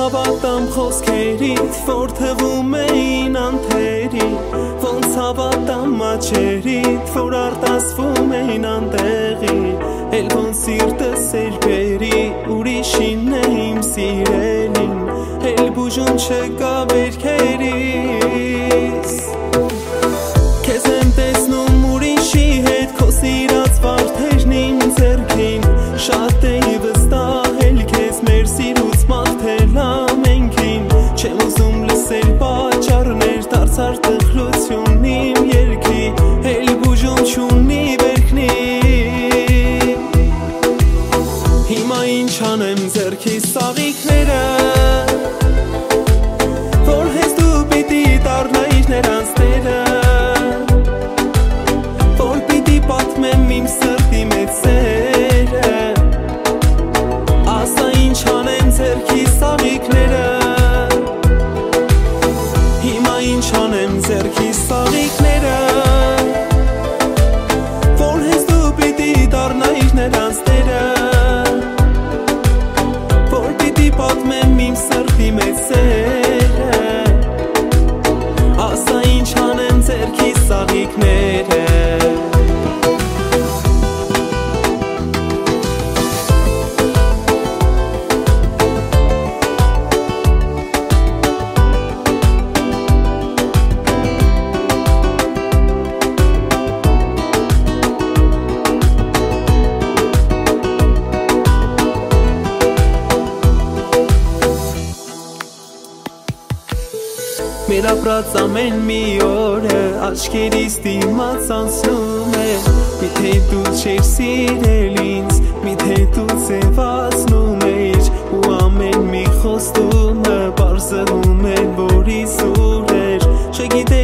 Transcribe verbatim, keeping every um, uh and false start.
հավատամ խոսքերիդ, որ թվում էին անթերի, ոնց հավատամ աչերիդ, որ արտասվում էին անտեղի, էլ ոնց սիրտս էր բերի, ուրիշին է իմ սիրելին, էլ բուժում չկա վերքերիս, քեզ եմ տեսնում ուրիշի հետ, քո սիրած վարդերն իմ ձեռքին, շատ էի վստահել քեզ մեր սիրուց մաղթել ամենքին, չեմ ուզում լսել պատճառներ, դարձար տխրություն իմ երգի, էլ բուժում չունի վերքնի, հիմա ինչ անեմ ձեռքիս ծաղիկները, որ հեզ դու պիտի դառնայիր նրանց տերը, որ պիտի պատմեմ իմ սրտի մեծ սերը, ասա ինչ անեմ ձեռքիս ծաղիկները, հիմա ինչ անեմ ձեռքիս ծաղիկները, որ հեզ դու պիտի դառնայիր նրանց տերը, որ պիտի պատմեմ իմ սրտի մեծ սերը, ասա ինչ անեմ ձեռքիս ծաղիկները. Մեր ապրած ամեն մի օրը աչքերիս դիմաց անցնում է, միթե դու չեր սիրել ինձ, միթե դու ձևացնում էիր, ու ամեն մի խոստումը պարզվում էր, որ իզուր էր, չգիտե